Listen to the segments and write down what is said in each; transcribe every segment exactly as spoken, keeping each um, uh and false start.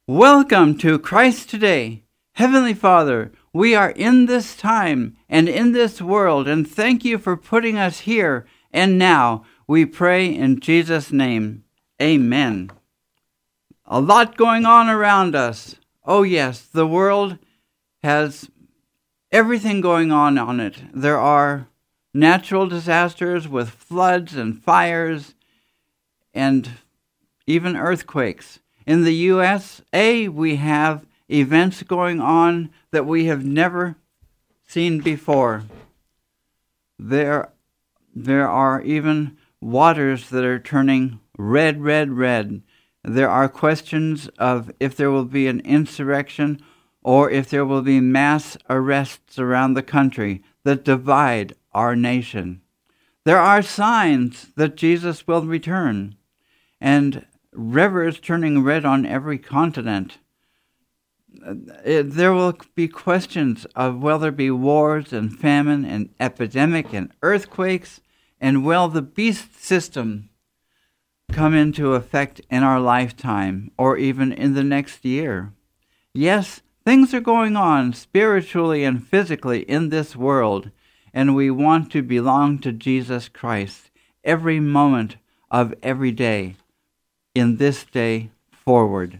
Welcome to Christ Today. Heavenly Father, we are in this time and in this world, and thank you for putting us here and now. We pray in Jesus' name. Amen. A lot going on around us. Oh yes, the world has everything going on on it. There are natural disasters with floods and fires and even earthquakes. In the U S A, we have events going on that we have never seen before. There, there are even waters that are turning red, red, red. There are questions of if there will be an insurrection or if there will be mass arrests around the country that divide our nation. There are signs that Jesus will return, and rivers turning red on every continent. There will be questions of will there be wars and famine and epidemic and earthquakes, and will the beast system come into effect in our lifetime or even in the next year? Yes, things are going on spiritually and physically in this world, and we want to belong to Jesus Christ every moment of every day, in this day forward.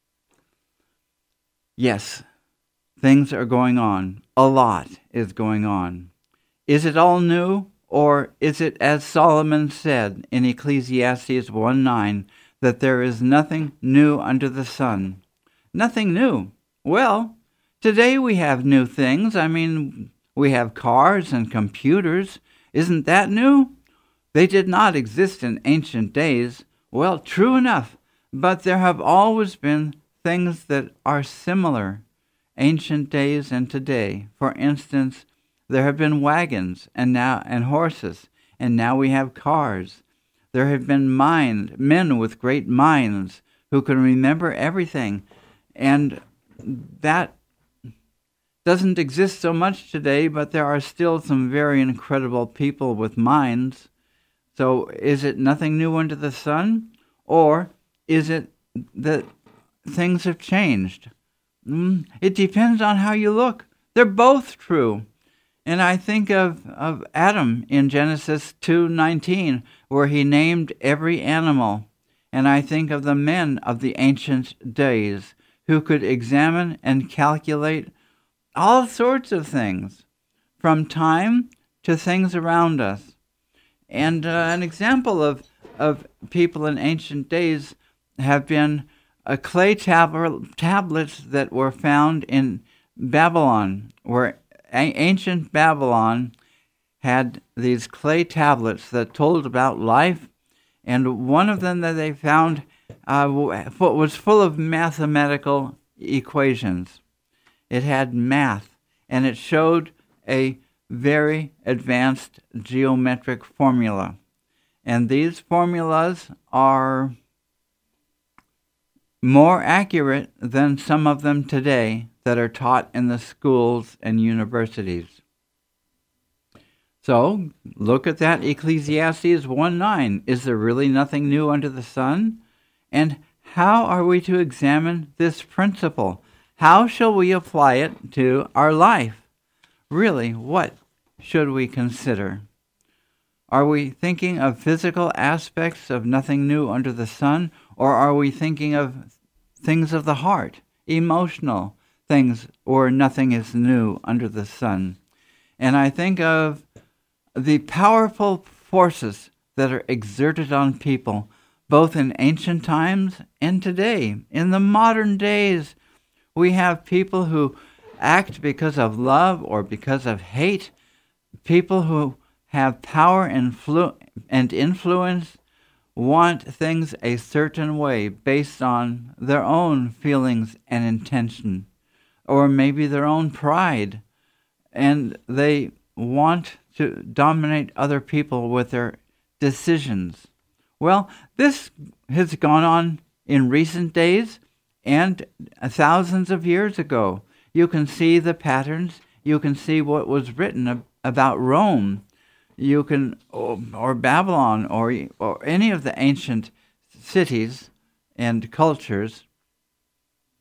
Yes, things are going on. A lot is going on. Is it all new, or is it, as Solomon said in Ecclesiastes one nine, that there is nothing new under the sun? Nothing new. Well, today we have new things. I mean, we have cars and computers. Isn't that new? They did not exist in ancient days. Well, true enough, but there have always been things that are similar, ancient days and today. For instance, there have been wagons and now and horses, and now we have cars. There have been mind, men with great minds who can remember everything, and that doesn't exist so much today, but there are still some very incredible people with minds. So is it nothing new under the sun? Or is it that things have changed? Mm, it depends on how you look. They're both true. And I think of, of Adam in Genesis two nineteen, where he named every animal. And I think of the men of the ancient days who could examine and calculate all sorts of things, from time to things around us. And uh, an example of, of people in ancient days have been uh, clay tab- tablets that were found in Babylon, where a- ancient Babylon had these clay tablets that told about life, and one of them that they found uh, was full of mathematical equations. It had math, and it showed a very advanced geometric formula. And these formulas are more accurate than some of them today that are taught in the schools and universities. So, look at that Ecclesiastes one nine. Is there really nothing new under the sun? And how are we to examine this principle? How shall we apply it to our life? Really, what should we consider? Are we thinking of physical aspects of nothing new under the sun, or are we thinking of things of the heart, emotional things, or nothing is new under the sun? And I think of the powerful forces that are exerted on people, both in ancient times and today. In the modern days, we have people who act because of love or because of hate, people who have power and, flu- and influence want things a certain way based on their own feelings and intention, or maybe their own pride, and they want to dominate other people with their decisions. Well, this has gone on in recent days and thousands of years ago. You can see the patterns. You can see what was written ab- about Rome. You can, or, or Babylon, or or any of the ancient cities and cultures.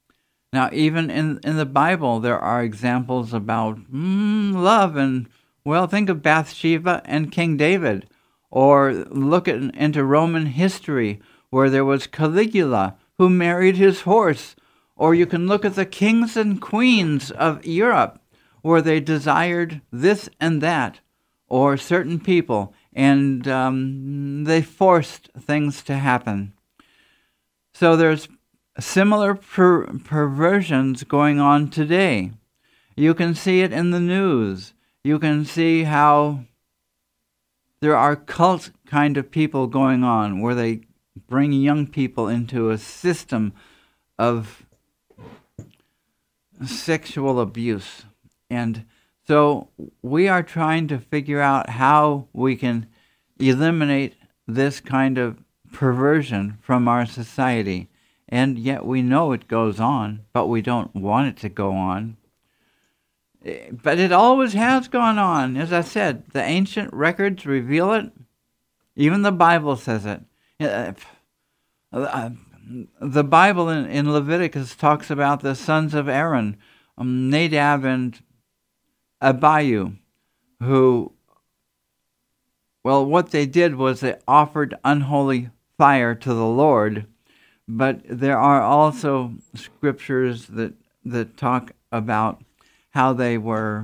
Now, even in, in the Bible, there are examples about mm, love. And, well, think of Bathsheba and King David. Or look at, into Roman history, where there was Caligula, who married his horse. Or you can look at the kings and queens of Europe, where they desired this and that, or certain people, and um, they forced things to happen. So there's similar per- perversions going on today. You can see it in the news. You can see how there are cult kind of people going on, where they bring young people into a system of sexual abuse. And so we are trying to figure out how we can eliminate this kind of perversion from our society. And yet we know it goes on, but we don't want it to go on. But it always has gone on. As I said, the ancient records reveal it. Even the Bible says it. The Bible in, in Leviticus talks about the sons of Aaron, um, Nadab and Abihu, who, well, what they did was they offered unholy fire to the Lord. But there are also scriptures that, that talk about how they were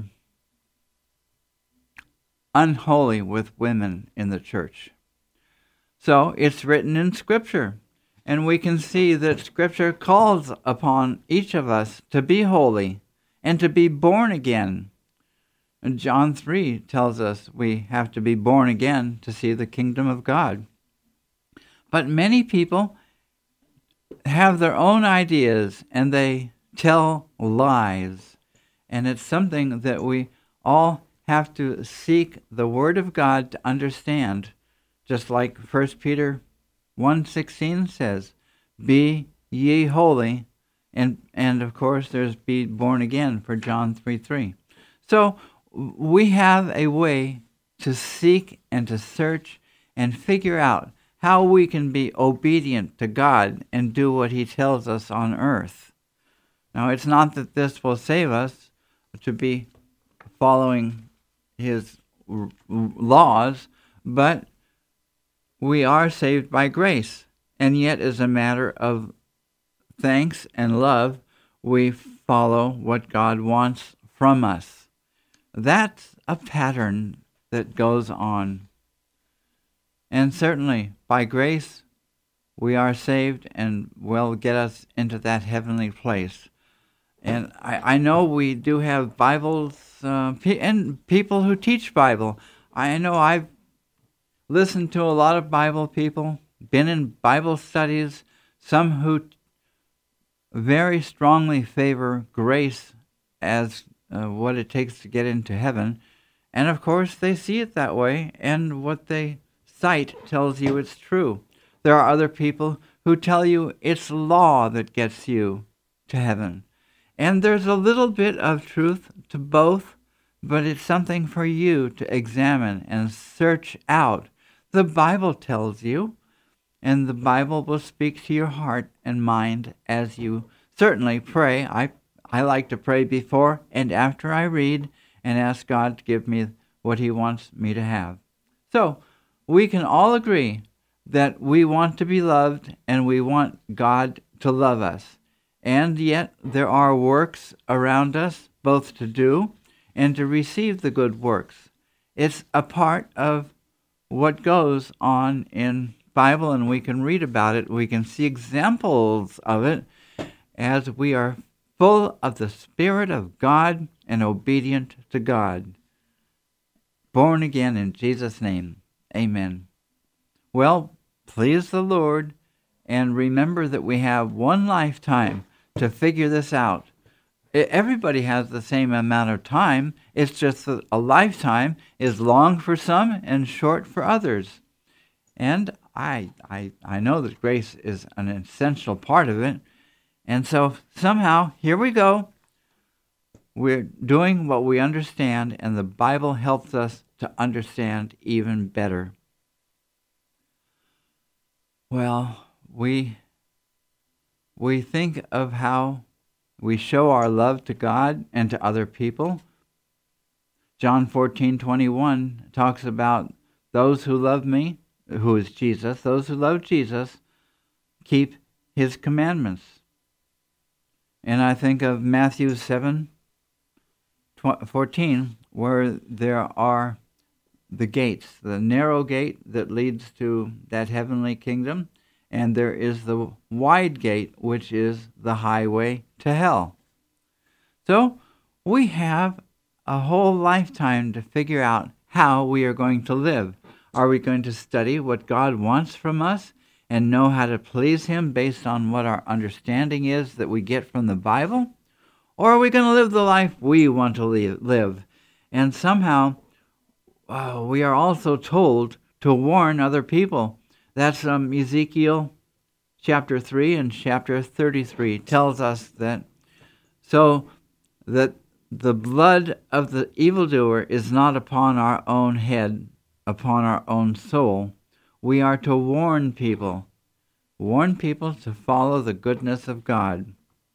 unholy with women in the church. So it's written in Scripture, and we can see that Scripture calls upon each of us to be holy and to be born again. And John three tells us we have to be born again to see the kingdom of God. But many people have their own ideas, and they tell lies. And it's something that we all have to seek the Word of God to understand, just like First Peter one sixteen says, be ye holy, and and of course there's be born again for John three three. So we have a way to seek and to search and figure out how we can be obedient to God and do what He tells us on earth. Now, it's not that this will save us to be following His r- laws, but we are saved by grace. And yet, as a matter of thanks and love, we follow what God wants from us. That's a pattern that goes on. And certainly, by grace, we are saved and will get us into that heavenly place. And I, I know we do have Bibles uh, pe- and people who teach Bible. I know I've listened to a lot of Bible people, been in Bible studies, some who very strongly favor grace as uh, what it takes to get into heaven. And of course, they see it that way, and what they cite tells you it's true. There are other people who tell you it's law that gets you to heaven. And there's a little bit of truth to both, but it's something for you to examine and search out. The Bible tells you, and the Bible will speak to your heart and mind as you certainly pray. I, I like to pray before and after I read and ask God to give me what He wants me to have. So, we can all agree that we want to be loved and we want God to love us. And yet there are works around us both to do and to receive the good works. It's a part of what goes on in Bible, and we can read about it. We can see examples of it as we are full of the Spirit of God and obedient to God. Born again in Jesus' name. Amen. Well, please the Lord, and remember that we have one lifetime to figure this out. Everybody has the same amount of time. It's just that a lifetime is long for some and short for others. And I, I, I know that grace is an essential part of it. And so somehow, here we go. We're doing what we understand, and the Bible helps us to understand even better. Well, we we think of how We show our love to God and to other people. John fourteen twenty-one talks about those who love me, who is Jesus, those who love Jesus keep his commandments. And I think of Matthew seven fourteen, where there are the gates, the narrow gate that leads to that heavenly kingdom, and there is the wide gate, which is the highway to hell. So we have a whole lifetime to figure out how we are going to live. Are we going to study what God wants from us and know how to please him based on what our understanding is that we get from the Bible? Or are we going to live the life we want to live? And somehow uh, we are also told to warn other people. That's um, Ezekiel chapter three and chapter thirty-three tells us that so that the blood of the evildoer is not upon our own head, upon our own soul. We are to warn people, warn people to follow the goodness of God.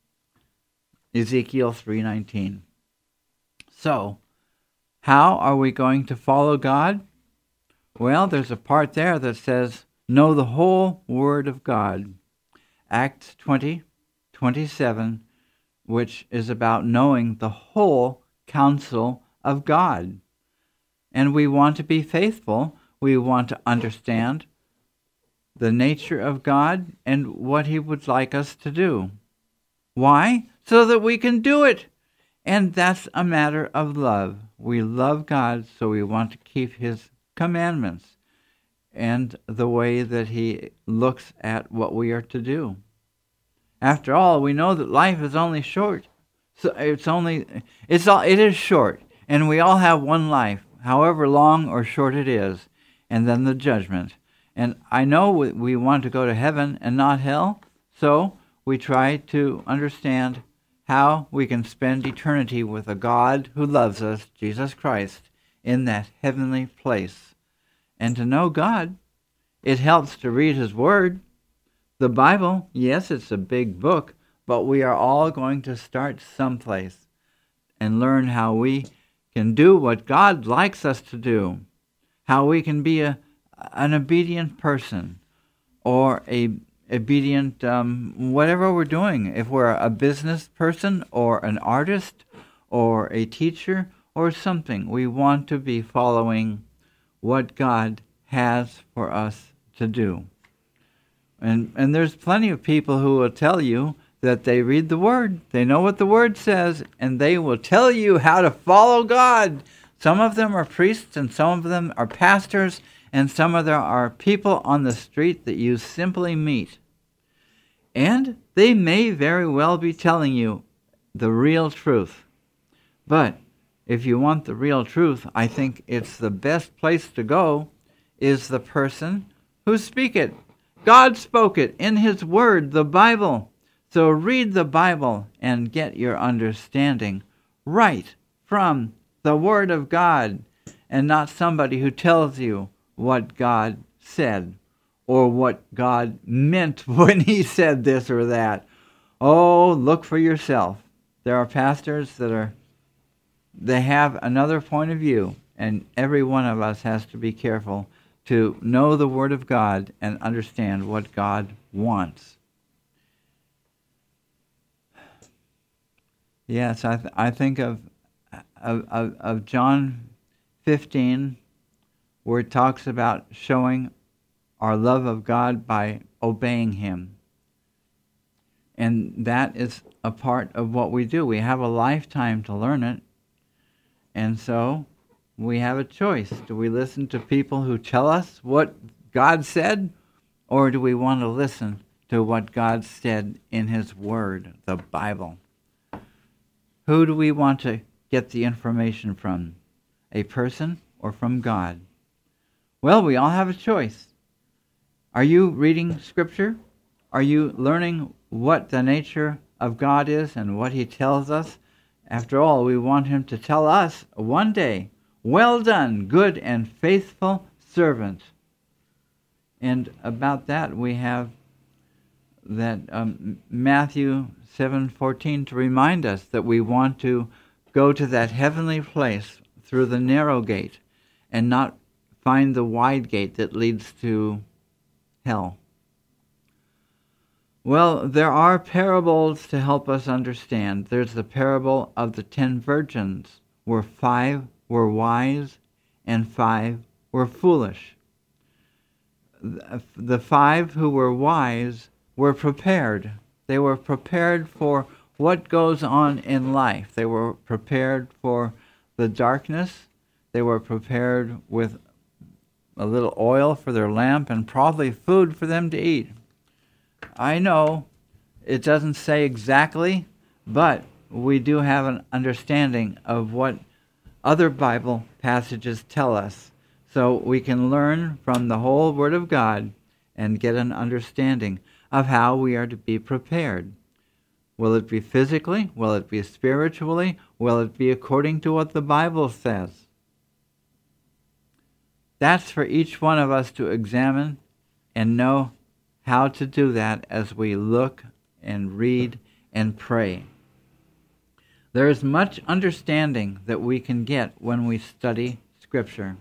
Ezekiel three nineteen. So, how are we going to follow God? Well, there's a part there that says, know the whole Word of God. Acts twenty twenty-seven, which is about knowing the whole counsel of God. And we want to be faithful. We want to understand the nature of God and what he would like us to do. Why? So that we can do it. And that's a matter of love. We love God, so we want to keep his commandments and the way that he looks at what we are to do. After all, we know that life is only short. So it's only it's all it is short, and we all have one life, however long or short it is, and then the judgment. And I know we, we want to go to heaven and not hell, so we try to understand how we can spend eternity with a God who loves us, Jesus Christ, in that heavenly place. And to know God, it helps to read his word. The Bible, yes, it's a big book, but we are all going to start someplace and learn how we can do what God likes us to do, how we can be a an obedient person or a obedient um, whatever we're doing. If we're a business person or an artist or a teacher or something, we want to be following what God has for us to do. And and there's plenty of people who will tell you that they read the Word. They know what the Word says, and they will tell you how to follow God. Some of them are priests, and some of them are pastors, and some of them are people on the street that you simply meet. And they may very well be telling you the real truth. But if you want the real truth, I think it's the best place to go is the person who speak it. God spoke it in his word, the Bible. So read the Bible and get your understanding right from the Word of God, and not somebody who tells you what God said or what God meant when he said this or that. Oh, look for yourself. There are pastors that are, they have another point of view, and every one of us has to be careful to know the Word of God and understand what God wants. Yes, I th- I think of, of of of John fifteen, where it talks about showing our love of God by obeying him. And that is a part of what we do. We have a lifetime to learn it. And so we have a choice. Do we listen to people who tell us what God said, or do we want to listen to what God said in his word, the Bible? Who do we want to get the information from? A person or from God? Well, we all have a choice. Are you reading Scripture? Are you learning what the nature of God is and what he tells us? After all, we want him to tell us one day, well done, good and faithful servant. And about that we have that um, Matthew seven fourteen to remind us that we want to go to that heavenly place through the narrow gate and not find the wide gate that leads to hell. Well, there are parables to help us understand. There's the parable of the ten virgins, where five were wise and five were foolish. The five who were wise were prepared. They were prepared for what goes on in life. They were prepared for the darkness. They were prepared with a little oil for their lamp and probably food for them to eat. I know it doesn't say exactly, but we do have an understanding of what other Bible passages tell us. So we can learn from the whole Word of God and get an understanding of how we are to be prepared. Will it be physically? Will it be spiritually? Will it be according to what the Bible says? That's for each one of us to examine and know how to do that as we look and read and pray. There is much understanding that we can get when we study Scripture.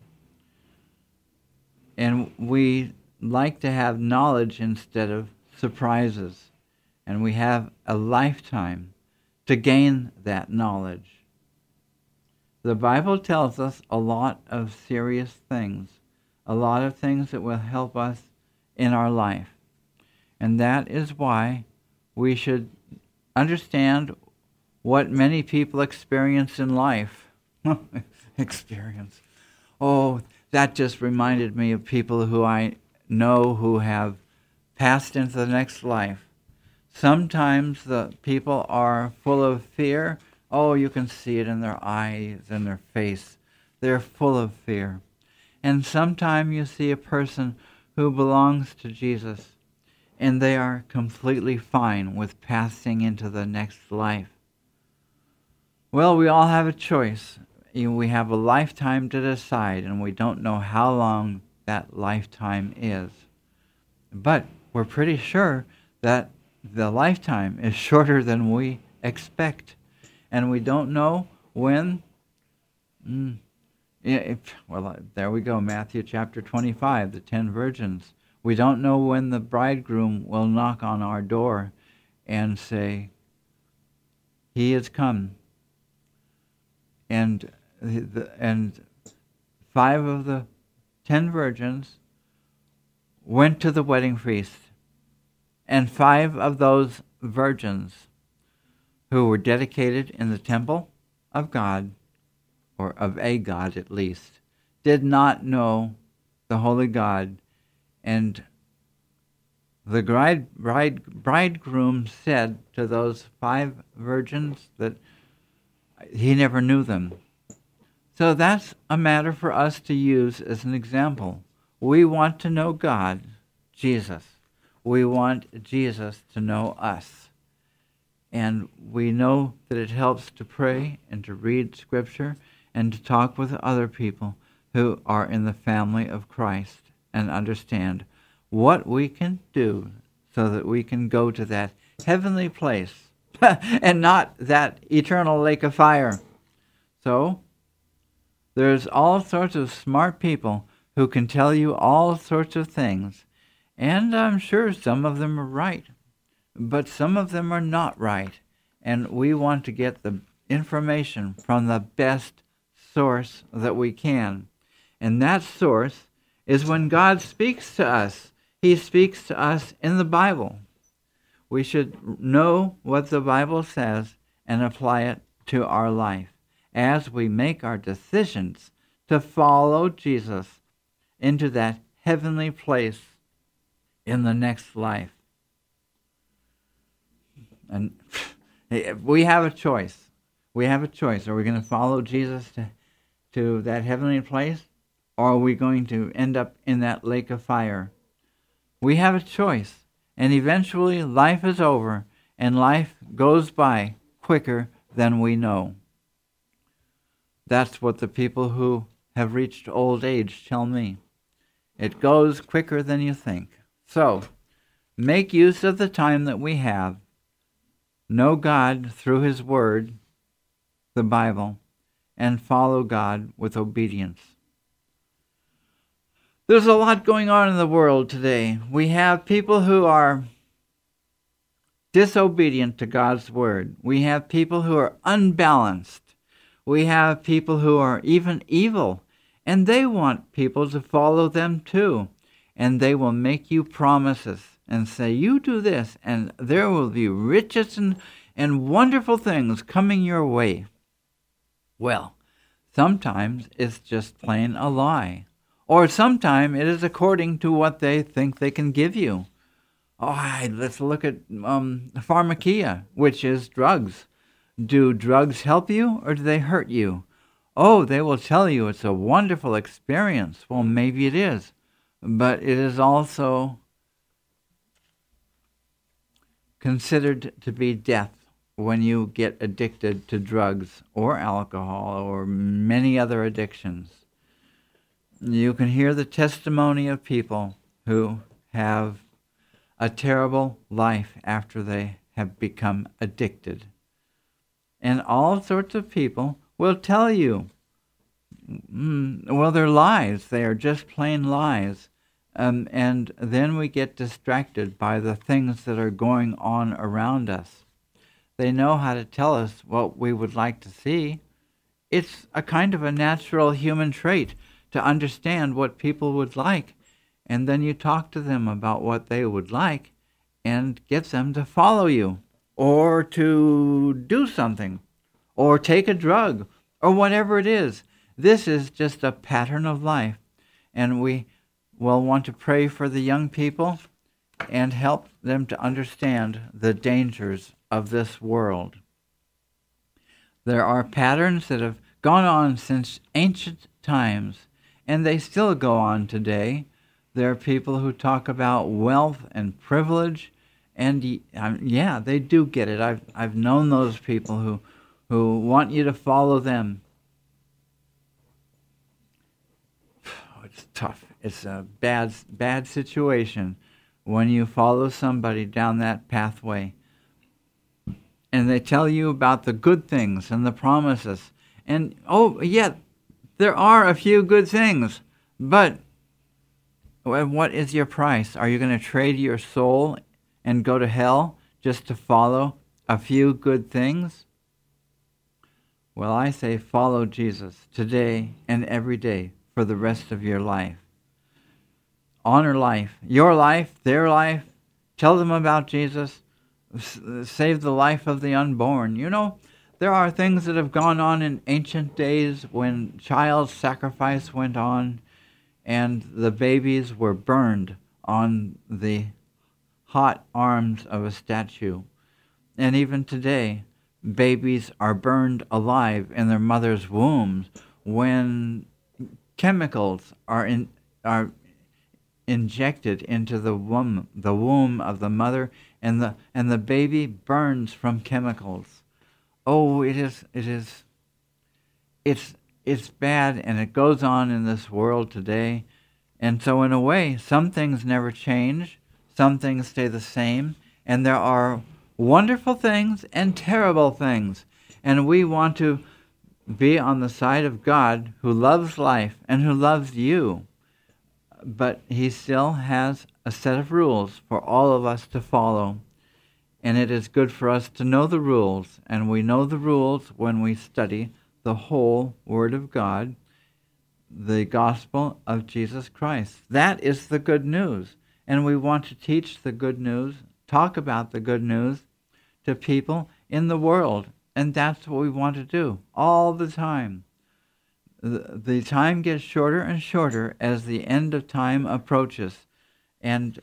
And we like to have knowledge instead of surprises. And we have a lifetime to gain that knowledge. The Bible tells us a lot of serious things, a lot of things that will help us in our life. And that is why we should understand what many people experience in life. Experience. Oh, that just reminded me of people who I know who have passed into the next life. Sometimes the people are full of fear. Oh, you can see it in their eyes and their face. They're full of fear. And sometimes you see a person who belongs to Jesus, and they are completely fine with passing into the next life. Well, we all have a choice. We have a lifetime to decide, and we don't know how long that lifetime is. But we're pretty sure that the lifetime is shorter than we expect. And we don't know when. Mm, it, well, there we go, Matthew chapter twenty-five, the ten virgins. We don't know when the bridegroom will knock on our door and say, "He has come." And the, and five of the ten virgins went to the wedding feast, and five of those virgins who were dedicated in the temple of God, or of a God at least, did not know the holy God. And the bride, bride, bridegroom said to those five virgins that he never knew them. So that's a matter for us to use as an example. We want to know God, Jesus. We want Jesus to know us. And we know that it helps to pray and to read Scripture and to talk with other people who are in the family of Christ and understand what we can do so that we can go to that heavenly place and not that eternal lake of fire. So, there's all sorts of smart people who can tell you all sorts of things, and I'm sure some of them are right. But some of them are not right, and we want to get the information from the best source that we can. And that source is when God speaks to us. He speaks to us in the Bible. We should know what the Bible says and apply it to our life as we make our decisions to follow Jesus into that heavenly place in the next life. And we have a choice. We have a choice. Are we going to follow Jesus to, to that heavenly place? Or are we going to end up in that lake of fire? We have a choice. And eventually life is over and life goes by quicker than we know. That's what the people who have reached old age tell me. It goes quicker than you think. So, make use of the time that we have. know God through His Word, the Bible, and follow God with obedience. There's a lot going on in the world today. We have people who are disobedient to God's Word. We have people who are unbalanced. We have people who are even evil, and they want people to follow them too. And they will make you promises and say, you do this, and there will be riches and, and wonderful things coming your way. Well, sometimes it's just plain a lie. Or sometimes it is according to what they think they can give you. Oh, hi, let's look at um, pharmakia, which is drugs. Do drugs help you or do they hurt you? Oh, they will tell you it's a wonderful experience. Well, maybe it is. But it is also considered to be death when you get addicted to drugs or alcohol or many other addictions. You can hear the testimony of people who have a terrible life after they have become addicted. And all sorts of people will tell you, mm, well, they're lies. They are just plain lies. Um, and then we get distracted by the things that are going on around us. They know how to tell us what we would like to see. It's a kind of a natural human trait to understand what people would like. And then you talk to them about what they would like and get them to follow you or to do something or take a drug or whatever it is. This is just a pattern of life. And we will want to pray for the young people and help them to understand the dangers of this world. There are patterns that have gone on since ancient times, and they still go on today. There are people who talk about wealth and privilege, and um, yeah, they do get it. I've I've known those people who who want you to follow them. It's tough. It's a bad bad situation when you follow somebody down that pathway, and they tell you about the good things and the promises, and oh yeah, there are a few good things, but what is your price? Are you going to trade your soul and go to hell just to follow a few good things? Well, I say follow Jesus today and every day for the rest of your life. Honor life, your life, their life. Tell them about Jesus. Save the life of the unborn. You know, there are things that have gone on in ancient days when child sacrifice went on and the babies were burned on the hot arms of a statue. And even today, babies are burned alive in their mother's wombs when chemicals are in, are injected into the womb, the womb of the mother, and the and the baby burns from chemicals. Oh, it is it is it's it's bad, and it goes on in this world today. And so in a way, some things never change, some things stay the same, and there are wonderful things and terrible things. And we want to be on the side of God, who loves life and who loves you. But he still has a set of rules for all of us to follow. And it is good for us to know the rules, and we know the rules when we study the whole Word of God, the gospel of Jesus Christ. That is the good news. And we want to teach the good news, talk about the good news to people in the world. And that's what we want to do all the time. The, the time gets shorter and shorter as the end of time approaches. And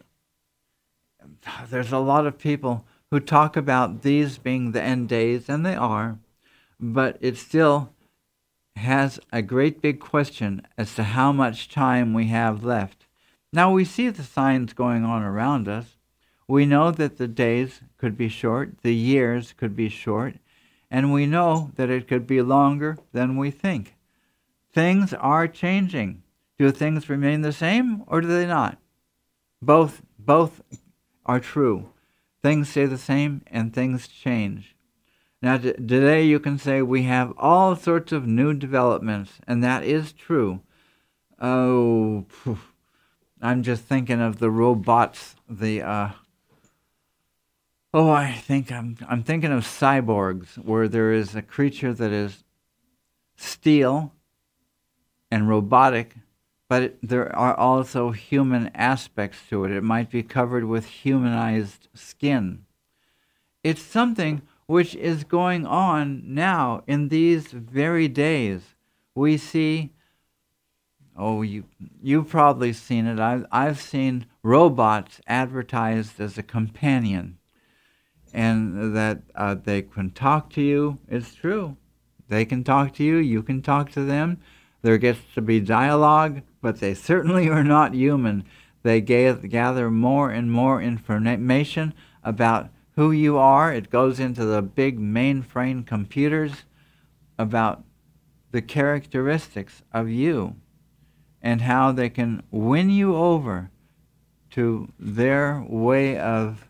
there's a lot of people who talk about these being the end days, and they are, but it still has a great big question as to how much time we have left. Now we see the signs going on around us. We know that the days could be short, the years could be short, and we know that it could be longer than we think. Things are changing. Do things remain the same or do they not? Both both are true. things stay the same and things change. Now, t- today you can say we have all sorts of new developments, and that is true. Oh, phew. I'm just thinking of the robots, the, uh, oh, I think I'm, I'm thinking of cyborgs, where there is a creature that is steel and robotic, but it, there are also human aspects to it. It might be covered with humanized skin. It's something which is going on now in these very days. We see, oh, you, you've probably seen it. I've, I've seen robots advertised as a companion, and that uh, they can talk to you. It's true. They can talk to you. You can talk to them. There gets to be dialogue, but they certainly are not human. They gather more and more information about who you are. It goes into the big mainframe computers about the characteristics of you and how they can win you over to their way of,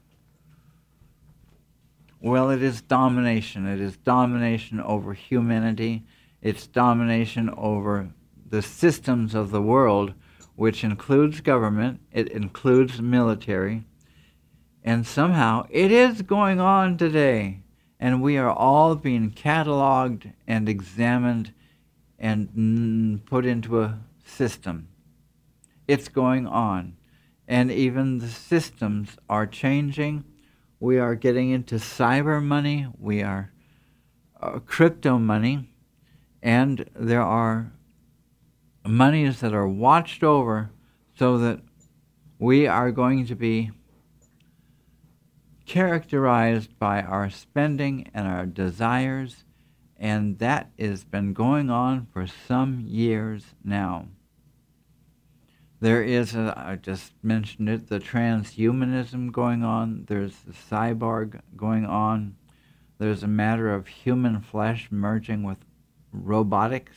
well, it is domination. It is domination over humanity. It's domination over the systems of the world, which includes government. It includes military. And somehow it is going on today. And we are all being cataloged and examined and mm, put into a system. It's going on. And even the systems are changing. We are getting into cyber money. We are uh, crypto money. And there are monies that are watched over so that we are going to be characterized by our spending and our desires, and that has been going on for some years now. There is, a, I just mentioned it, the transhumanism going on. There's the cyborg going on. There's a matter of human flesh merging with robotics.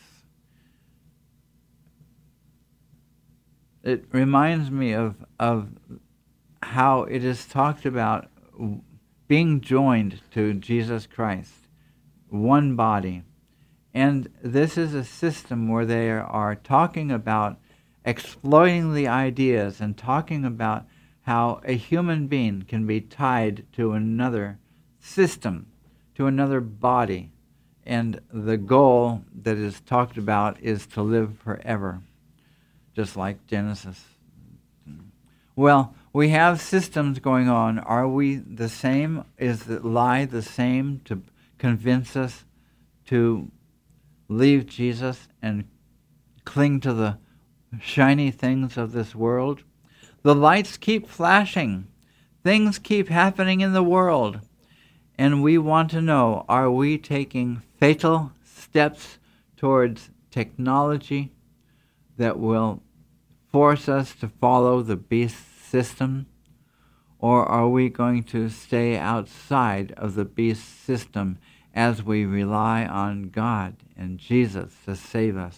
It reminds me of, of how it is talked about being joined to Jesus Christ, one body. And this is a system where they are talking about exploiting the ideas and talking about how a human being can be tied to another system, to another body. And the goal that is talked about is to live forever, just like Genesis. Well, we have systems going on. Are we the same? Is the lie the same to convince us to leave Jesus and cling to the shiny things of this world? The lights keep flashing. Things keep happening in the world. And we want to know, are we taking fatal steps towards technology that will force us to follow the beast system? Or are we going to stay outside of the beast system as we rely on God and Jesus to save us?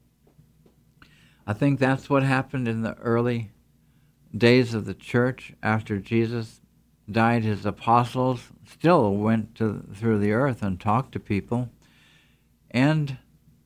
I think that's what happened in the early days of the church. After Jesus died, his apostles still went to, through the earth and talked to people. And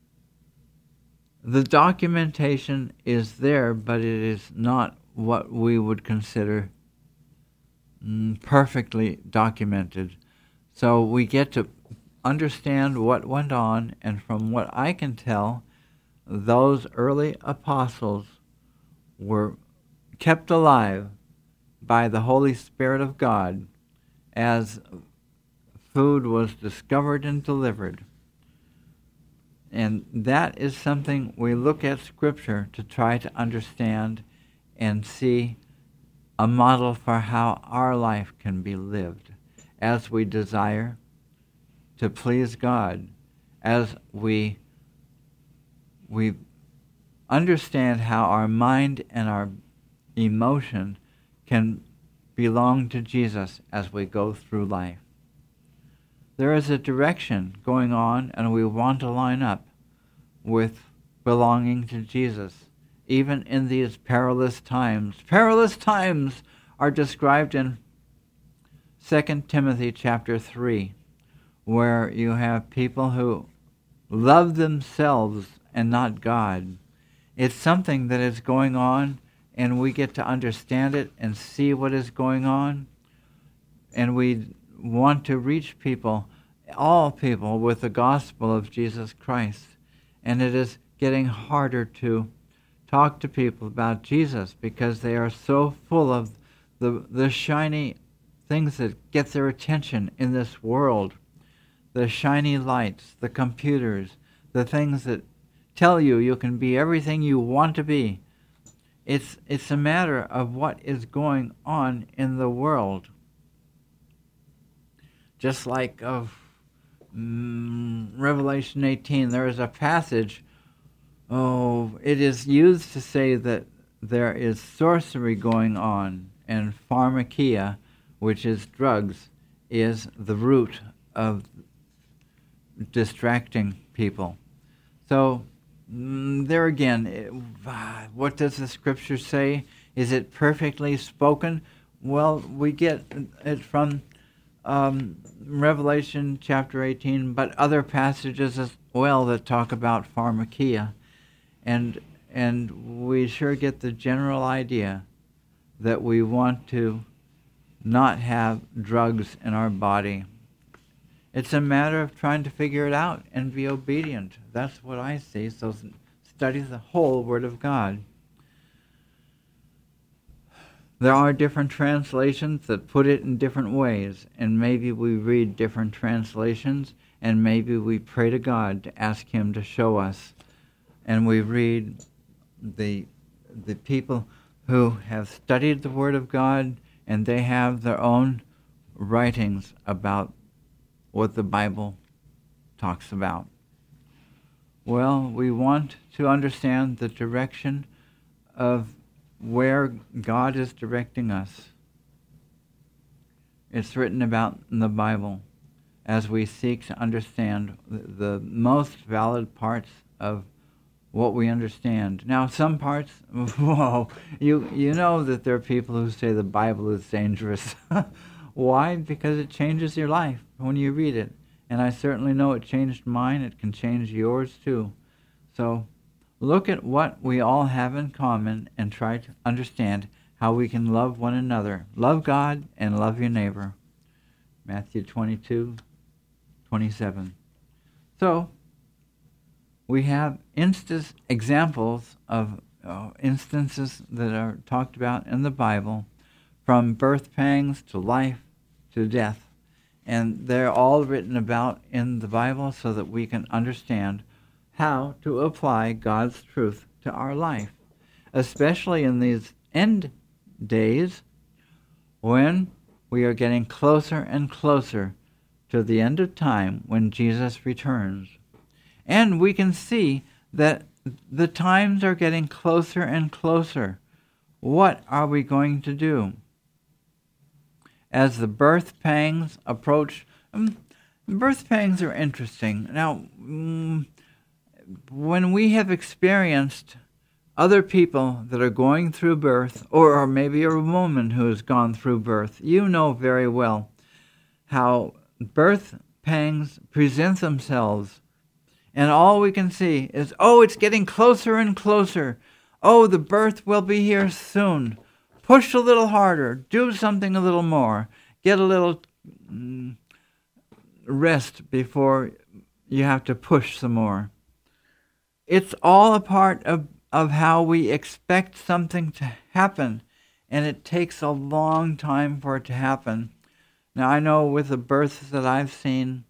the documentation is there, but it is not what we would consider mm, perfectly documented. So we get to understand what went on, and from what I can tell, those early apostles were kept alive by the Holy Spirit of God as food was discovered and delivered. And that is something we look at Scripture to try to understand and see a model for how our life can be lived as we desire to please God, as we we understand how our mind and our emotion can belong to Jesus as we go through life. There is a direction going on, and we want to line up with belonging to Jesus, even in these perilous times. Perilous times are described in Second Timothy chapter three, where you have people who love themselves and not God. It's something that is going on, and we get to understand it and see what is going on, and we want to reach people, all people, with the gospel of Jesus Christ. And it is getting harder to talk to people about Jesus because they are so full of the the shiny things that get their attention in this world, the shiny lights, the computers, the things that tell you you can be everything you want to be. It's it's a matter of what is going on in the world. Just like of mm, Revelation eighteen, there is a passage. Oh, it is used to say that there is sorcery going on, and pharmakia, which is drugs, is the root of distracting people. So mm, there again, it, what does the scripture say? Is it perfectly spoken? Well, we get it from um, Revelation chapter eighteen, but other passages as well that talk about pharmakia. And and we sure get the general idea that we want to not have drugs in our body. It's a matter of trying to figure it out and be obedient. That's what I see. So study the whole Word of God. There are different translations that put it in different ways, and maybe we read different translations, and maybe we pray to God to ask Him to show us. And we read the the people who have studied the Word of God, and they have their own writings about what the Bible talks about. Well, we want to understand the direction of where God is directing us. It's written about in the Bible as we seek to understand the, the most valid parts of what we understand. Now, some parts, whoa, you you know that there are people who say the Bible is dangerous. Why? Because it changes your life when you read it. And I certainly know it changed mine. It can change yours too. So look at what we all have in common and try to understand how we can love one another. Love God and love your neighbor. Matthew twenty-two, twenty-seven. So, we have instance, examples of uh, instances that are talked about in the Bible, from birth pangs to life to death. And they're all written about in the Bible so that we can understand how to apply God's truth to our life, especially in these end days when we are getting closer and closer to the end of time when Jesus returns. And we can see that the times are getting closer and closer. What are we going to do? As the birth pangs approach, um, birth pangs are interesting. Now, um, when we have experienced other people that are going through birth, or, or maybe a woman who has gone through birth, you know very well how birth pangs present themselves. And all we can see is, oh, it's getting closer and closer. Oh, the birth will be here soon. Push a little harder. Do something a little more. Get a little mm, rest before you have to push some more. It's all a part of, of how we expect something to happen, and it takes a long time for it to happen. Now, I know with the births that I've seen,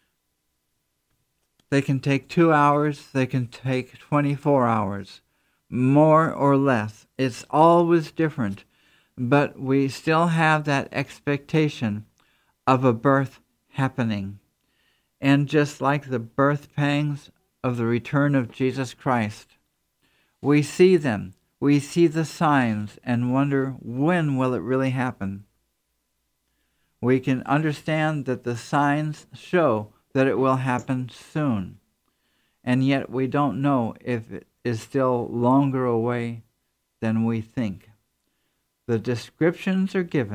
they can take two hours, they can take twenty-four hours, more or less. It's always different, but we still have that expectation of a birth happening. And just like the birth pangs of the return of Jesus Christ, we see them, we see the signs and wonder, when will it really happen? We can understand that the signs show that it will happen soon, and yet we don't know if it is still longer away than we think. The descriptions are given,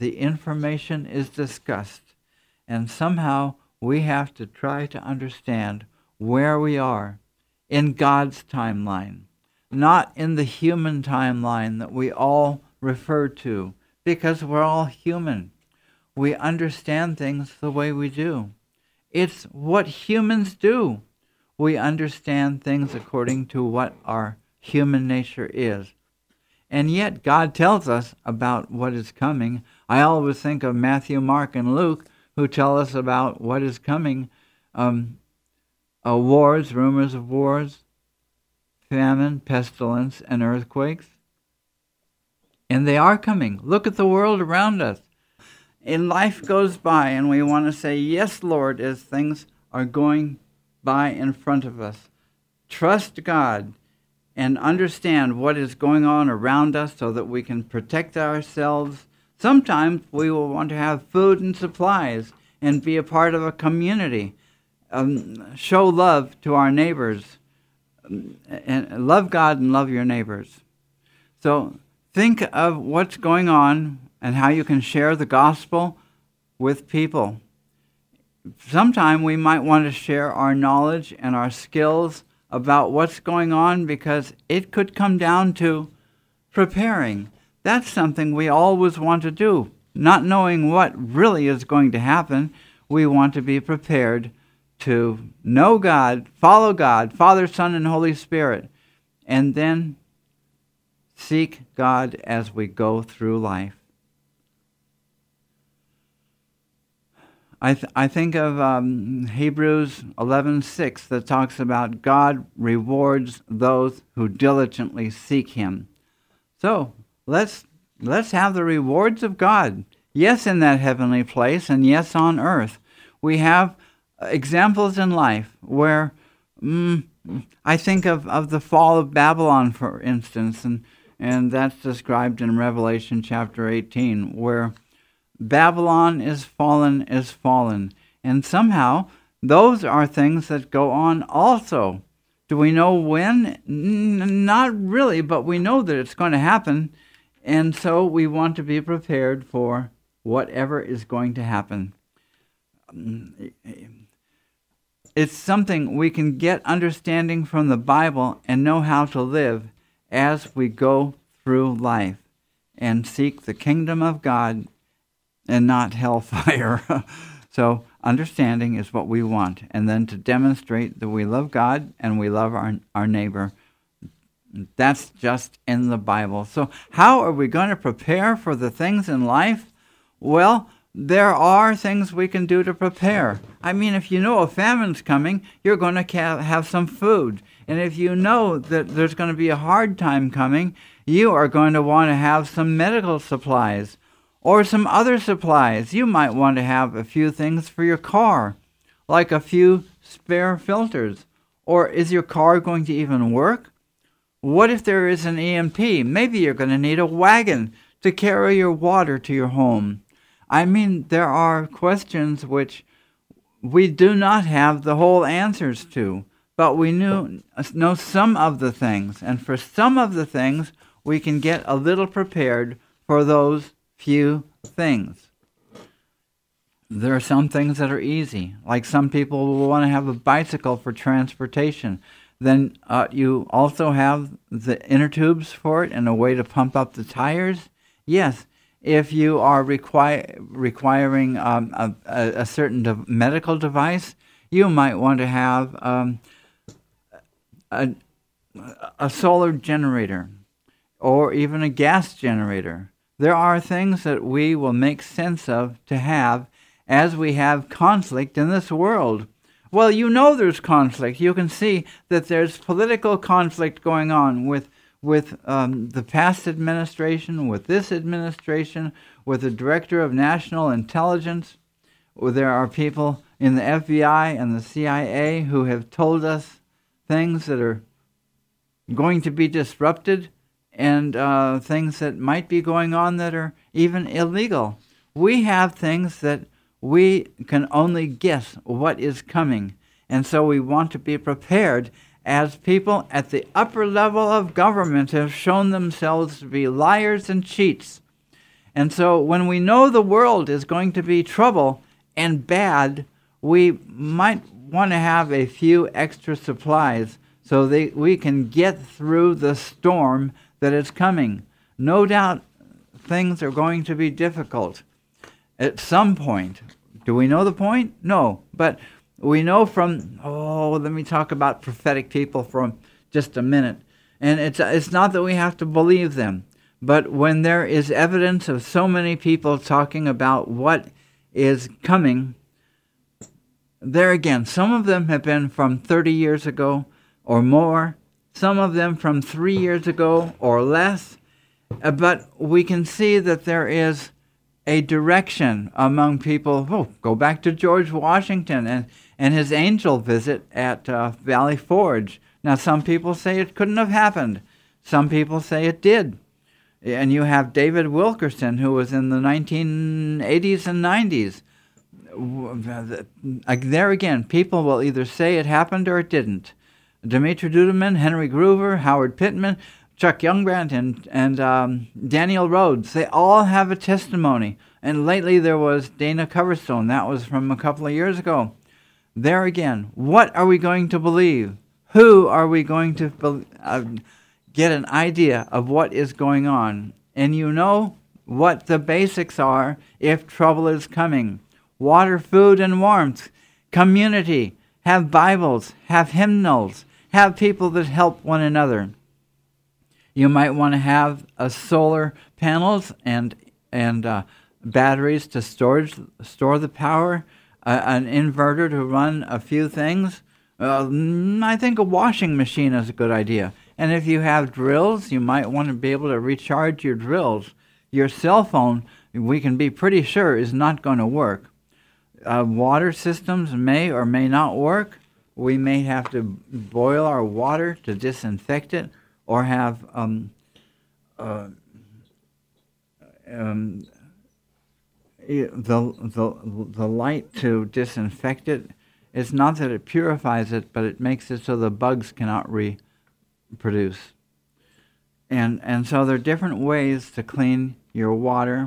the information is discussed, and somehow we have to try to understand where we are in God's timeline, not in the human timeline that we all refer to, because we're all human. We understand things the way we do. It's what humans do. We understand things according to what our human nature is. And yet God tells us about what is coming. I always think of Matthew, Mark, and Luke, who tell us about what is coming. Um, uh, wars, rumors of wars, famine, pestilence, and earthquakes. And they are coming. Look at the world around us. And life goes by, and we want to say, yes, Lord, as things are going by in front of us. Trust God and understand what is going on around us so that we can protect ourselves. Sometimes we will want to have food and supplies and be a part of a community. Um, show love to our neighbors. Um, and love God and love your neighbors. So think of what's going on and how you can share the gospel with people. Sometime we might want to share our knowledge and our skills about what's going on, because it could come down to preparing. That's something we always want to do. Not knowing what really is going to happen, we want to be prepared to know God, follow God, Father, Son, and Holy Spirit, and then seek God as we go through life. I, th- I think of um, Hebrews eleven six that talks about God rewards those who diligently seek Him. So let's let's have the rewards of God. Yes, in that heavenly place, and yes, on earth. We have examples in life where mm, I think of, of the fall of Babylon, for instance, and and that's described in Revelation chapter eighteen, where Babylon is fallen, is fallen. And somehow, those are things that go on also. Do we know when? N- not really, but we know that it's going to happen. And so we want to be prepared for whatever is going to happen. It's something we can get understanding from the Bible and know how to live as we go through life and seek the kingdom of God and not hellfire. So understanding is what we want. And then to demonstrate that we love God and we love our, our neighbor. That's just in the Bible. So how are we going to prepare for the things in life? Well, there are things we can do to prepare. I mean, if you know a famine's coming, you're going to have some food. And if you know that there's going to be a hard time coming, you are going to want to have some medical supplies. Or some other supplies. You might want to have a few things for your car, like a few spare filters. Or is your car going to even work? What if there is an E M P? Maybe you're going to need a wagon to carry your water to your home. I mean, there are questions which we do not have the whole answers to, but we knew, know some of the things. And for some of the things, we can get a little prepared for those few things. There are some things that are easy, like some people will want to have a bicycle for transportation. Then uh, you also have the inner tubes for it and a way to pump up the tires. Yes, if you are require, requiring um, a, a certain de- medical device, you might want to have um, a, a solar generator or even a gas generator. There are things that we will make sense of to have as we have conflict in this world. Well, you know there's conflict. You can see that there's political conflict going on with with um, the past administration, with this administration, with the Director of National Intelligence. There are people in the F B I and the C I A who have told us things that are going to be disrupted, and uh, things that might be going on that are even illegal. We have things that we can only guess what is coming. And so we want to be prepared, as people at the upper level of government have shown themselves to be liars and cheats. And so when we know the world is going to be trouble and bad, we might want to have a few extra supplies so that we can get through the storm that is coming. No doubt things are going to be difficult at some point. Do we know the point? No. But we know from, oh, let me talk about prophetic people for just a minute. And it's it's not that we have to believe them, but when there is evidence of so many people talking about what is coming, there again, some of them have been from thirty years ago or more, some of them from three years ago or less, uh, but we can see that there is a direction among people. Oh, go back to George Washington and, and his angel visit at uh, Valley Forge. Now, some people say it couldn't have happened. Some people say it did. And you have David Wilkerson, who was in the nineteen eighties and nineties. There again, people will either say it happened or it didn't. Dimitri Duduman, Henry Groover, Howard Pittman, Chuck Youngbrandt, and, and um, Daniel Rhodes, they all have a testimony. And lately there was Dana Coverstone. That was from a couple of years ago. There again, what are we going to believe? Who are we going to be, uh, get an idea of what is going on? And you know what the basics are if trouble is coming. Water, food, and warmth. Community. Have Bibles. Have hymnals. Have people that help one another. You might want to have uh, solar panels and and uh, batteries to storage, store the power, uh, an inverter to run a few things. Uh, I think a washing machine is a good idea. And if you have drills, you might want to be able to recharge your drills. Your cell phone, we can be pretty sure, is not going to work. Uh, water systems may or may not work. We may have to boil our water to disinfect it, or have um, uh, um, the, the, the light to disinfect it. It's not that it purifies it, but it makes it so the bugs cannot reproduce. And and so there are different ways to clean your water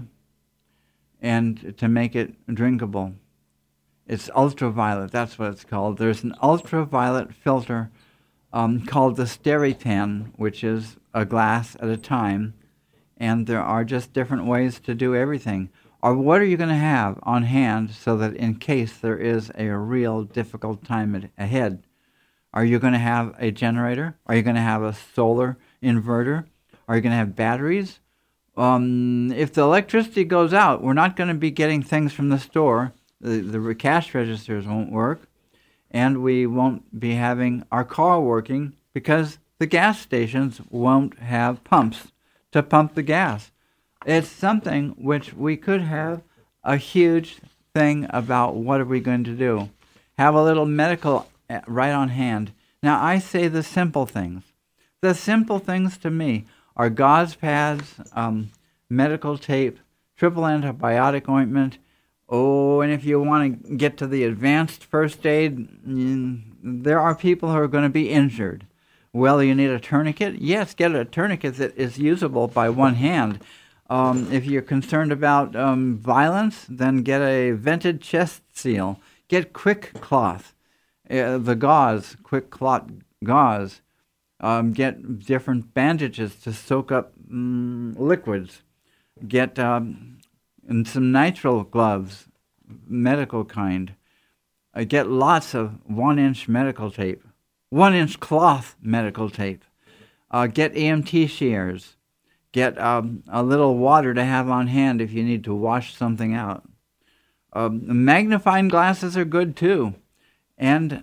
and to make it drinkable. It's ultraviolet, that's what it's called. There's an ultraviolet filter um, called the Steripan, which is a glass at a time, and there are just different ways to do everything. Or what are you going to have on hand so that in case there is a real difficult time ahead? Are you going to have a generator? Are you going to have a solar inverter? Are you going to have batteries? Um, if the electricity goes out, we're not going to be getting things from the store. The, the cash registers won't work, and we won't be having our car working because the gas stations won't have pumps to pump the gas. It's something which we could have a huge thing about what are we going to do. Have a little medical right on hand. Now, I say the simple things. The simple things to me are gauze pads, um, medical tape, triple antibiotic ointment. Oh, and if you want to get to the advanced first aid, mm, there are people who are going to be injured. Well, you need a tourniquet? Yes, get a tourniquet that is usable by one hand. Um, if you're concerned about um, violence, then get a vented chest seal. Get quick cloth, uh, the gauze, quick cloth gauze. Um, get different bandages to soak up um, liquids. Get um, and some nitrile gloves, medical kind. Uh, get lots of one-inch medical tape, one-inch cloth medical tape. Uh, get E M T shears. Get um, a little water to have on hand if you need to wash something out. Um, magnifying glasses are good too. And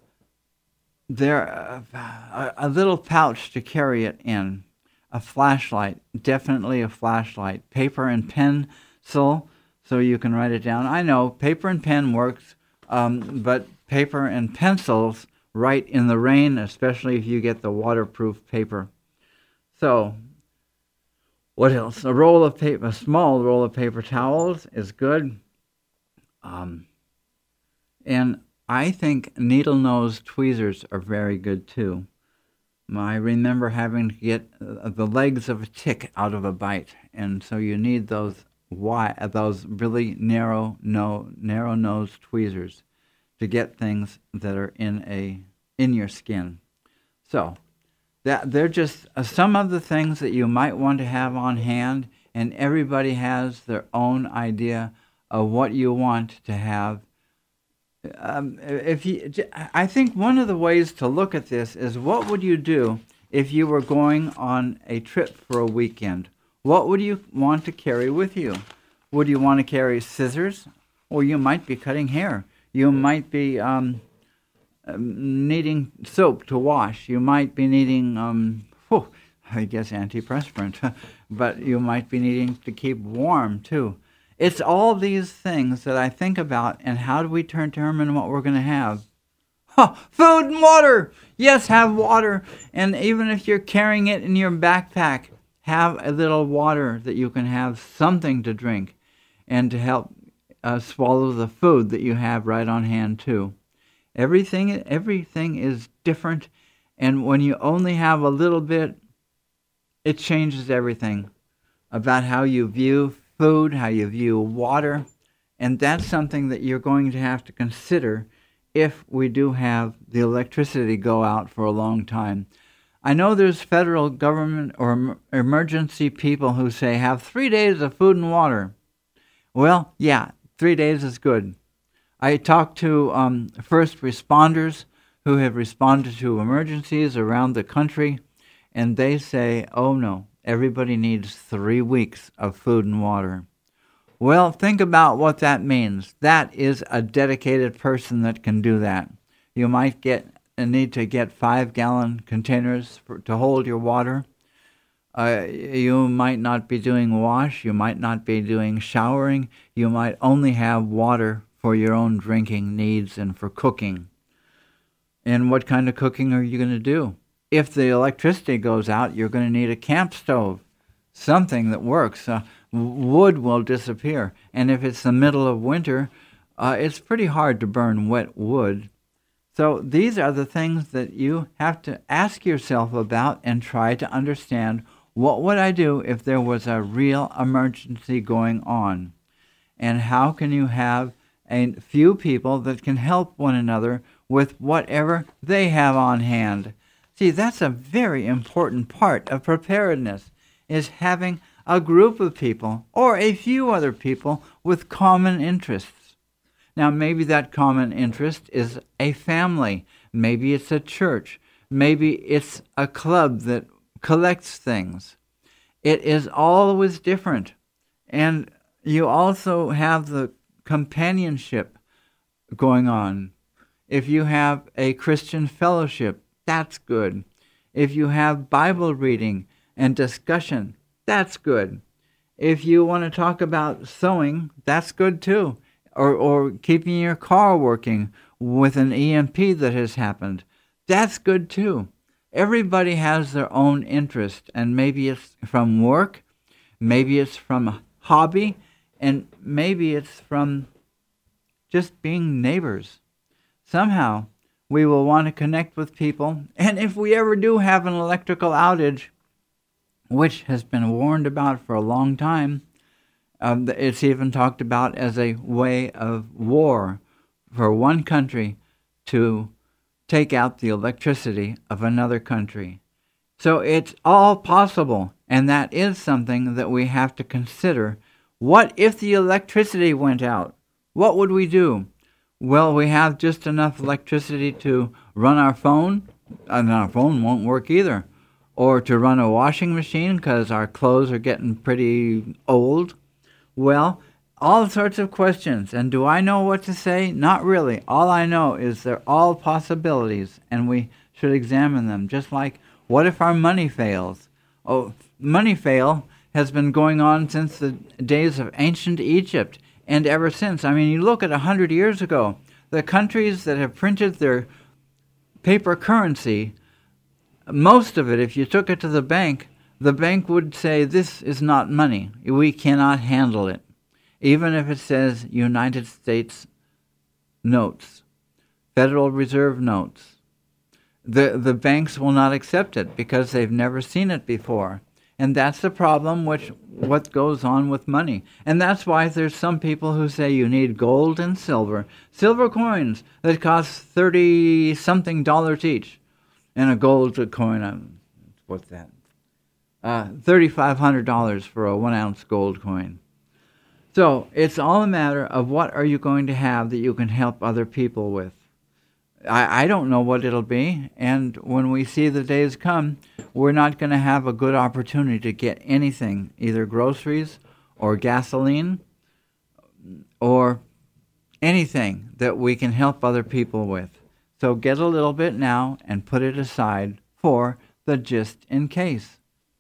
they're uh, a, a little pouch to carry it in. A flashlight, definitely a flashlight. Paper and pencil so you can write it down. I know paper and pen works, um, but paper and pencils write in the rain, especially if you get the waterproof paper. So, what else? A roll of paper, a small roll of paper towels is good. Um, and I think needle nose tweezers are very good too. I remember having to get uh, the legs of a tick out of a bite, and so you need those why those really narrow no narrow nosed tweezers to get things that are in a in your skin. So that they're just uh, some of the things that you might want to have on hand, and everybody has their own idea of what you want to have. Um, if you, I think one of the ways to look at this is, what would you do if you were going on a trip for a weekend? What would you want to carry with you? Would you want to carry scissors? Or you might be cutting hair. You might be um, needing soap to wash. You might be needing, um, whew, I guess, antiperspirant. But you might be needing to keep warm, too. It's all these things that I think about, and how do we determine what we're going to have? Huh, food and water! Yes, have water. And even if you're carrying it in your backpack, have a little water that you can have something to drink and to help uh, swallow the food that you have right on hand, too. Everything, everything is different, and when you only have a little bit, it changes everything about how you view food, how you view water, and that's something that you're going to have to consider if we do have the electricity go out for a long time. I know there's federal government or emergency people who say have three days of food and water. Well, yeah, three days is good. I talked to um, first responders who have responded to emergencies around the country, and they say, oh no, everybody needs three weeks of food and water. Well, think about what that means. That is a dedicated person that can do that. You might get need to get five-gallon containers for, to hold your water. Uh, you might not be doing wash. You might not be doing showering. You might only have water for your own drinking needs and for cooking. And what kind of cooking are you going to do? If the electricity goes out, you're going to need a camp stove, something that works. Uh, wood will disappear. And if it's the middle of winter, uh, it's pretty hard to burn wet wood. So these are the things that you have to ask yourself about and try to understand, what would I do if there was a real emergency going on? And how can you have a few people that can help one another with whatever they have on hand? See, that's a very important part of preparedness, is having a group of people or a few other people with common interests. Now, maybe that common interest is a family. Maybe it's a church. Maybe it's a club that collects things. It is always different. And you also have the companionship going on. If you have a Christian fellowship, that's good. If you have Bible reading and discussion, that's good. If you want to talk about sewing, that's good too. Or or keeping your car working with an E M P that has happened, that's good too. Everybody has their own interest, and maybe it's from work, maybe it's from a hobby, and maybe it's from just being neighbors. Somehow, we will want to connect with people, and if we ever do have an electrical outage, which has been warned about for a long time, um, it's even talked about as a way of war for one country to take out the electricity of another country. So it's all possible, and that is something that we have to consider. What if the electricity went out? What would we do? Well, we have just enough electricity to run our phone, and our phone won't work either. Or to run a washing machine because our clothes are getting pretty old. Well, all sorts of questions. And do I know what to say? Not really. All I know is they're all possibilities, and we should examine them. Just like, what if our money fails? Oh, money fail has been going on since the days of ancient Egypt. And ever since, I mean, you look at a hundred years ago, the countries that have printed their paper currency, most of it, if you took it to the bank, the bank would say, this is not money. We cannot handle it. Even if it says United States notes, Federal Reserve notes. The, the banks will not accept it because they've never seen it before. And that's the problem with what goes on with money. And that's why there's some people who say you need gold and silver. Silver coins that cost thirty-something dollars each. And a gold coin, uh, what's that? Uh, three thousand five hundred dollars for a one-ounce gold coin. So it's all a matter of what are you going to have that you can help other people with. I, I don't know what it'll be, and when we see the days come, we're not going to have a good opportunity to get anything, either groceries or gasoline or anything that we can help other people with. So get a little bit now and put it aside for the just in case.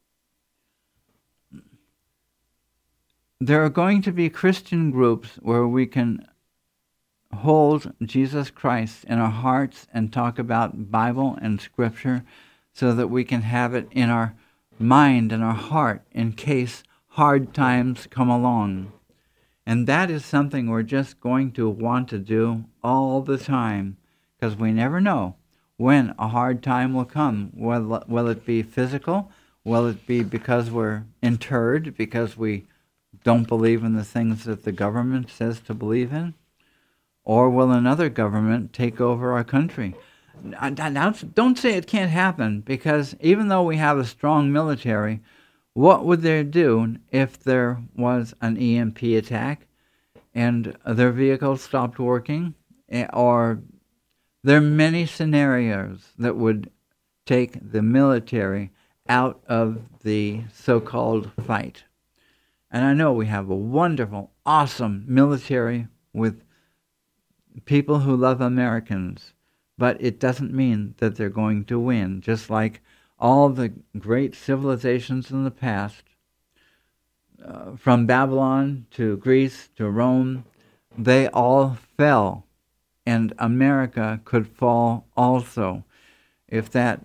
There are going to be Christian groups where we can hold Jesus Christ in our hearts and talk about Bible and Scripture so that we can have it in our mind and our heart in case hard times come along. And that is something we're just going to want to do all the time, because we never know when a hard time will come. Will, will it be physical? Will it be because we're interred, because we don't believe in the things that the government says to believe in? Or will another government take over our country? Now, don't say it can't happen, because even though we have a strong military, what would they do if there was an E M P attack and their vehicles stopped working? Or there are many scenarios that would take the military out of the so-called fight. And I know we have a wonderful, awesome military with people who love Americans, but it doesn't mean that they're going to win. Just like all the great civilizations in the past, uh, from Babylon to Greece to Rome, they all fell, and America could fall also. If that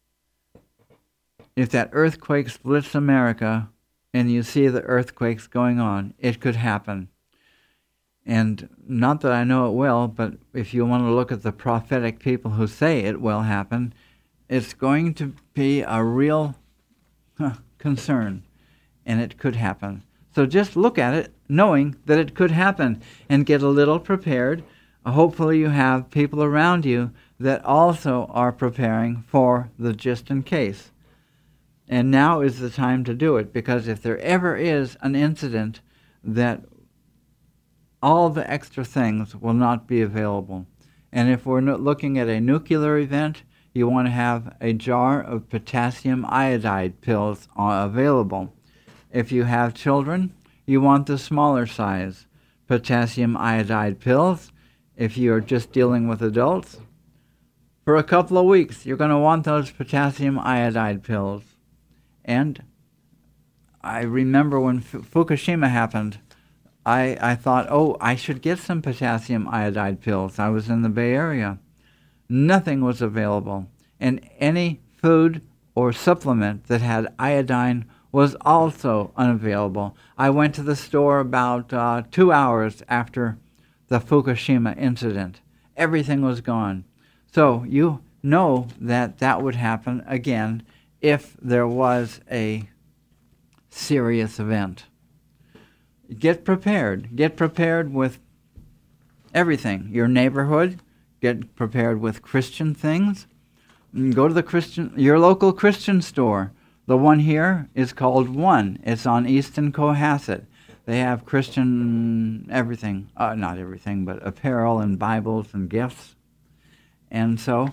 if that earthquake splits America, and you see the earthquakes going on, it could happen. And not that I know it will, but if you want to look at the prophetic people who say it will happen, it's going to be a real huh, concern, and it could happen. So just look at it, knowing that it could happen, and get a little prepared. Hopefully you have people around you that also are preparing for the just in case. And now is the time to do it, because if there ever is an incident that all the extra things will not be available. And if we're looking at a nuclear event, you want to have a jar of potassium iodide pills available. If you have children, you want the smaller size potassium iodide pills. If you're just dealing with adults, for a couple of weeks, you're going to want those potassium iodide pills. And I remember when F- Fukushima happened, I, I thought, oh, I should get some potassium iodide pills. I was in the Bay Area. Nothing was available. And any food or supplement that had iodine was also unavailable. I went to the store about uh, two hours after the Fukushima incident. Everything was gone. So you know that that would happen again if there was a serious event. Get prepared. Get prepared with everything. Your neighborhood. Get prepared with Christian things. Go to the Christian, your local Christian store. The one here is called One. It's on East and Cohasset. They have Christian everything. Uh, not everything, but apparel and Bibles and gifts. And so,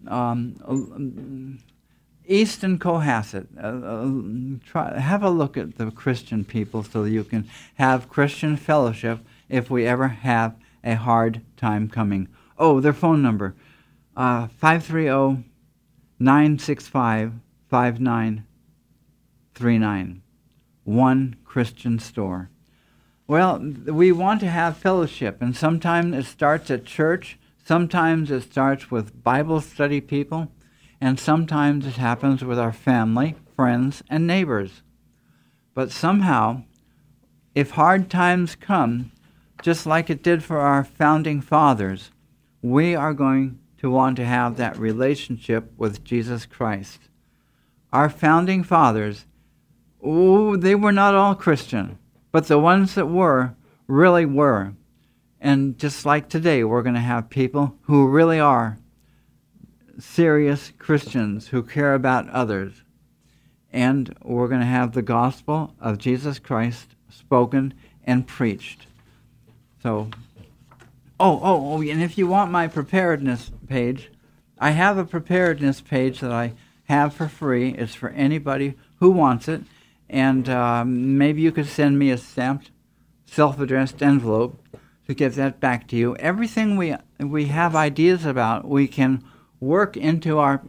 um, East and Cohasset, uh, uh, try, have a look at the Christian people so that you can have Christian fellowship if we ever have a hard time coming. Oh, their phone number, uh, five three zero, nine six five, five nine three nine. One Christian store. Well, we want to have fellowship, and sometimes it starts at church, sometimes it starts with Bible study people, and sometimes it happens with our family, friends, and neighbors. But somehow, if hard times come, just like it did for our founding fathers, we are going to want to have that relationship with Jesus Christ. Our founding fathers Oh, they were not all Christian, but the ones that were really were. And just like today, we're going to have people who really are serious Christians who care about others. And we're going to have the gospel of Jesus Christ spoken and preached. So, oh, oh, oh, and if you want my preparedness page, I have a preparedness page that I have for free. It's for anybody who wants it. And um, maybe you could send me a stamped, self-addressed envelope to get that back to you. Everything we we have ideas about, we can work into our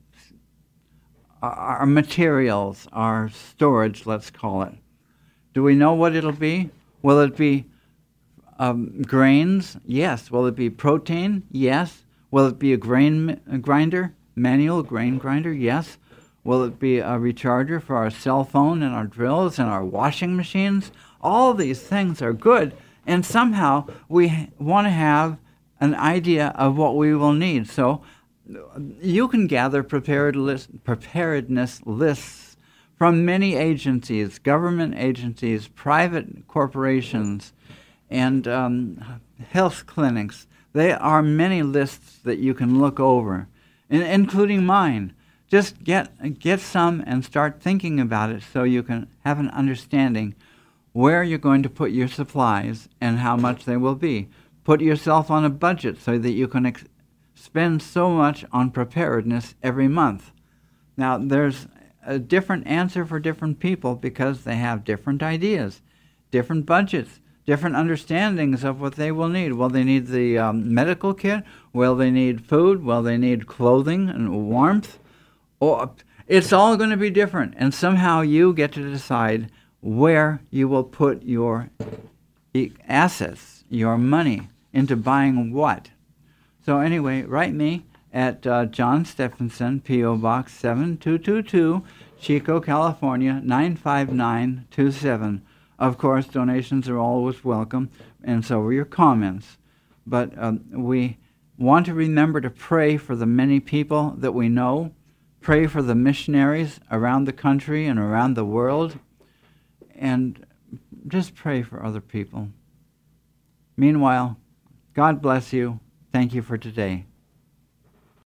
our materials, our storage, let's call it. Do we know what it'll be? Will it be um, grains? Yes. Will it be protein? Yes. Will it be a grain a grinder, manual grain grinder? Yes. Will it be a recharger for our cell phone and our drills and our washing machines? All these things are good, and somehow we want to have an idea of what we will need. So you can gather prepared list, preparedness lists from many agencies, government agencies, private corporations, and um, health clinics. There are many lists that you can look over, in, including mine. Just get get some and start thinking about it so you can have an understanding where you're going to put your supplies and how much they will be. Put yourself on a budget so that you can ex- spend so much on preparedness every month. Now, there's a different answer for different people because they have different ideas, different budgets, different understandings of what they will need. Will they need the um, medical kit? Will they need food? Will they need clothing and warmth? Or it's all going to be different, and somehow you get to decide where you will put your assets, your money, into buying what. So anyway, write me at uh, John Stephenson, P O. Box seven two two two, Chico, California, nine five nine two seven. Of course, donations are always welcome, and so are your comments. But um, we want to remember to pray for the many people that we know, pray for the missionaries around the country and around the world, and just pray for other people. Meanwhile, God bless you. Thank you for today.